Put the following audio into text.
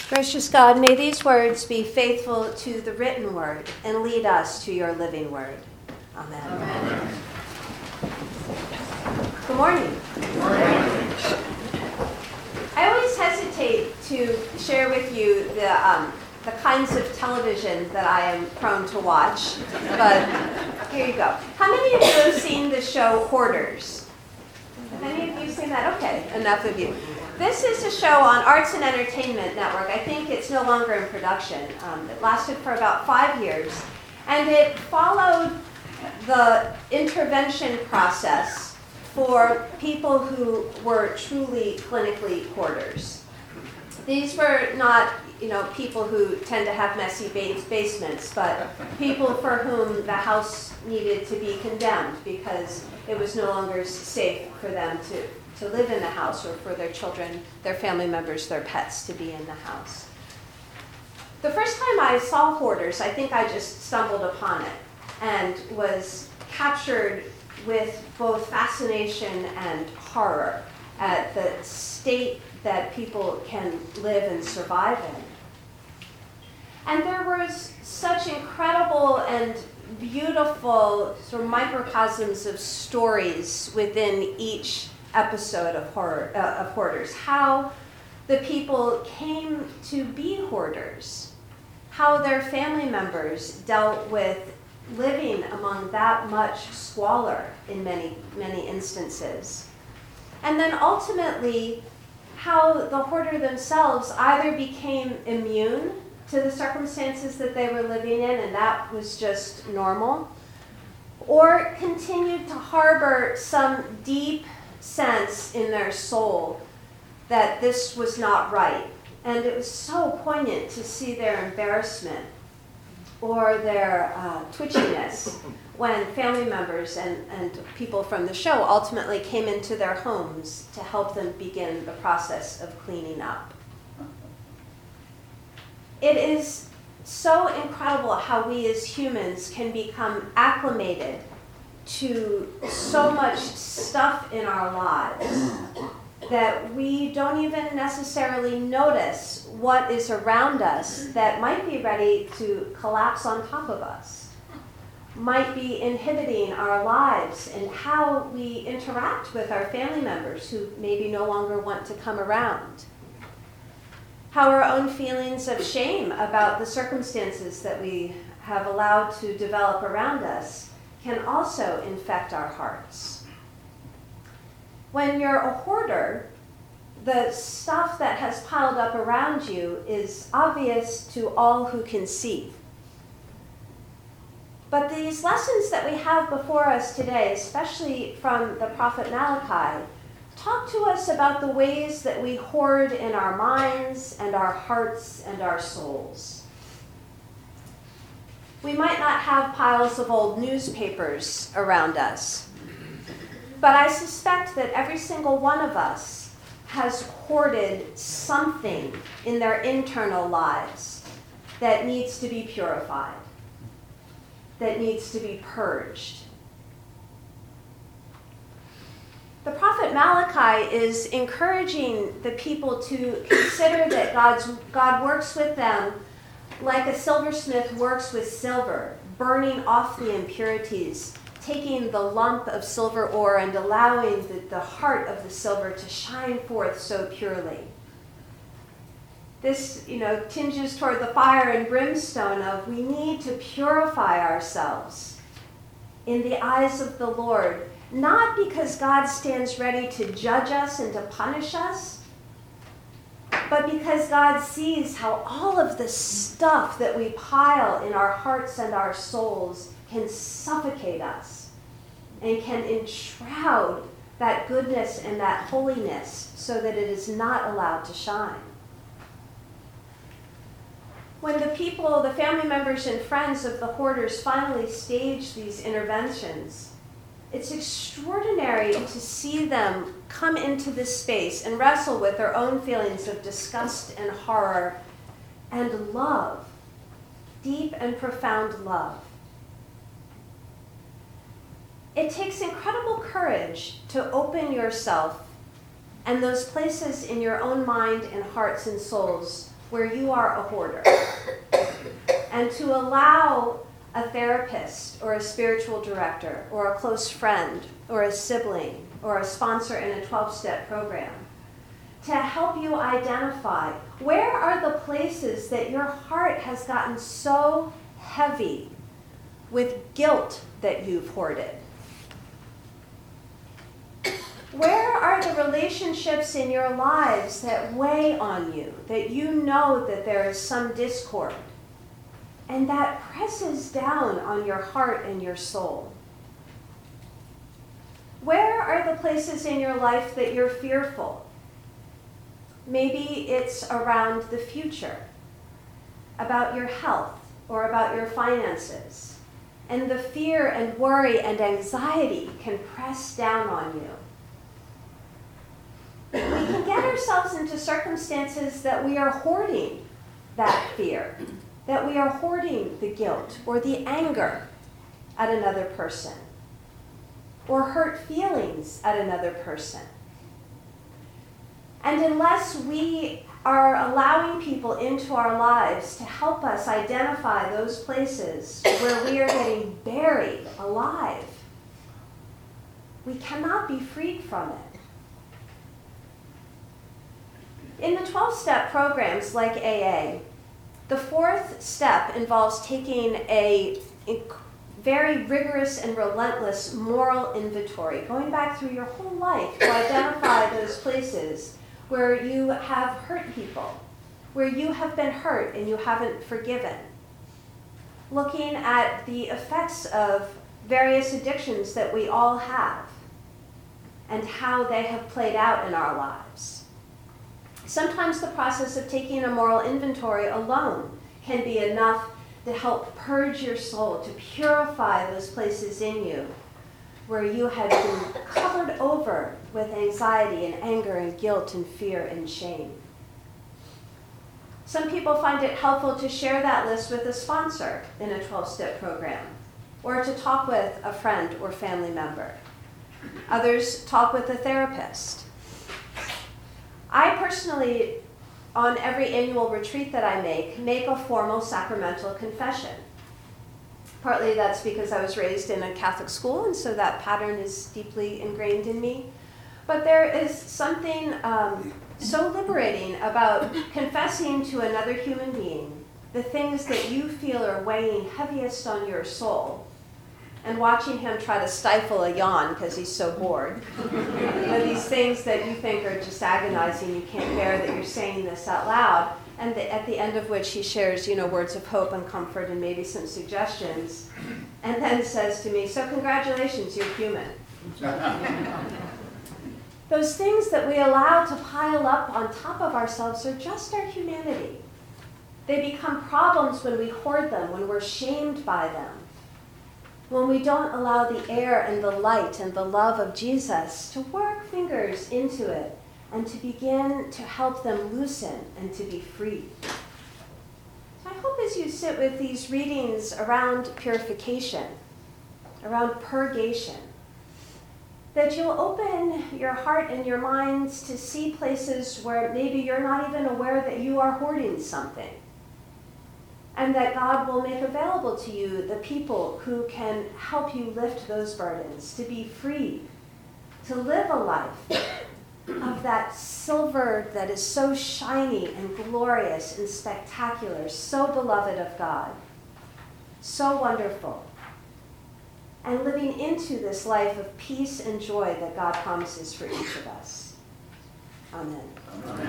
Gracious God, may these words be faithful to the written word and lead us to your living word. Amen. Amen. Good morning. Good morning. I always hesitate to share with you the kinds of television that I am prone to watch, but here you go. How many of you have seen the show Hoarders? Have any of you seen that? Okay, enough of you. This is a show on Arts and Entertainment Network. I think it's no longer in production. It lasted for about 5 years, and it followed the intervention process for people who were truly clinically hoarders. These were not, people who tend to have messy basements, but people for whom the house needed to be condemned because it was no longer safe for them to live in the house, or for their children, their family members, their pets to be in the house. The first time I saw Hoarders, I think I just stumbled upon it and was captured with both fascination and horror at the state that people can live and survive in. And there was such incredible and beautiful sort of microcosms of stories within each episode of Hoarders. How the people came to be hoarders, how their family members dealt with living among that much squalor in many, many instances. And then ultimately, how the hoarder themselves either became immune to the circumstances that they were living in, and that was just normal, or continued to harbor some deep sense in their soul that this was not right. And it was so poignant to see their embarrassment or their twitchiness when family members and people from the show ultimately came into their homes to help them begin the process of cleaning up. It is so incredible how we as humans can become acclimated to so much stuff in our lives that we don't even necessarily notice what is around us that might be ready to collapse on top of us, might be inhibiting our lives and how we interact with our family members who maybe no longer want to come around. How our own feelings of shame about the circumstances that we have allowed to develop around us can also infect our hearts. When you're a hoarder, the stuff that has piled up around you is obvious to all who can see. But these lessons that we have before us today, especially from the prophet Malachi, talk to us about the ways that we hoard in our minds and our hearts and our souls. We might not have piles of old newspapers around us, but I suspect that every single one of us has hoarded something in their internal lives that needs to be purified, that needs to be purged. The prophet Malachi is encouraging the people to consider that God works with them like a silversmith works with silver, burning off the impurities, taking the lump of silver ore and allowing the heart of the silver to shine forth so purely. This, tinges toward the fire and brimstone of we need to purify ourselves in the eyes of the Lord, not because God stands ready to judge us and to punish us, but because God sees how all of the stuff that we pile in our hearts and our souls can suffocate us and can enshroud that goodness and that holiness so that it is not allowed to shine. When the people, the family members and friends of the hoarders finally stage these interventions, it's extraordinary to see them come into this space and wrestle with their own feelings of disgust and horror and love, deep and profound love. It takes incredible courage to open yourself and those places in your own mind and hearts and souls where you are a hoarder, and to allow a therapist or a spiritual director or a close friend or a sibling or a sponsor in a 12-step program to help you identify where are the places that your heart has gotten so heavy with guilt that you've hoarded. Where are the relationships in your lives that weigh on you, that you know that there is some discord, and that presses down on your heart and your soul? Where are the places in your life that you're fearful? Maybe it's around the future, about your health, or about your finances. And the fear and worry and anxiety can press down on you. We can get ourselves into circumstances that we are hoarding that fear, that we are hoarding the guilt or the anger at another person, or hurt feelings at another person. And unless we are allowing people into our lives to help us identify those places where we are getting buried alive, we cannot be freed from it. In the 12-step programs like AA, the fourth step involves taking a very rigorous and relentless moral inventory, going back through your whole life to identify those places where you have hurt people, where you have been hurt and you haven't forgiven. Looking at the effects of various addictions that we all have and how they have played out in our lives. Sometimes the process of taking a moral inventory alone can be enough to help purge your soul, to purify those places in you where you have been covered over with anxiety and anger and guilt and fear and shame. Some people find it helpful to share that list with a sponsor in a 12-step program, or to talk with a friend or family member. Others talk with a therapist. I personally, on every annual retreat that I make a formal sacramental confession. Partly that's because I was raised in a Catholic school, and so that pattern is deeply ingrained in me. But there is something so liberating about confessing to another human being the things that you feel are weighing heaviest on your soul, and watching him try to stifle a yawn because he's so bored. These things that you think are just agonizing, you can't bear that you're saying this out loud, and at the end of which he shares, words of hope and comfort and maybe some suggestions, and then says to me, "So congratulations, you're human." Those things that we allow to pile up on top of ourselves are just our humanity. They become problems when we hoard them, when we're shamed by them, when we don't allow the air and the light and the love of Jesus to work fingers into it and to begin to help them loosen and to be free. So I hope as you sit with these readings around purification, around purgation, that you'll open your heart and your minds to see places where maybe you're not even aware that you are hoarding something. And that God will make available to you the people who can help you lift those burdens, to be free, to live a life of that silver that is so shiny and glorious and spectacular, so beloved of God, so wonderful, and living into this life of peace and joy that God promises for each of us. Amen. Amen.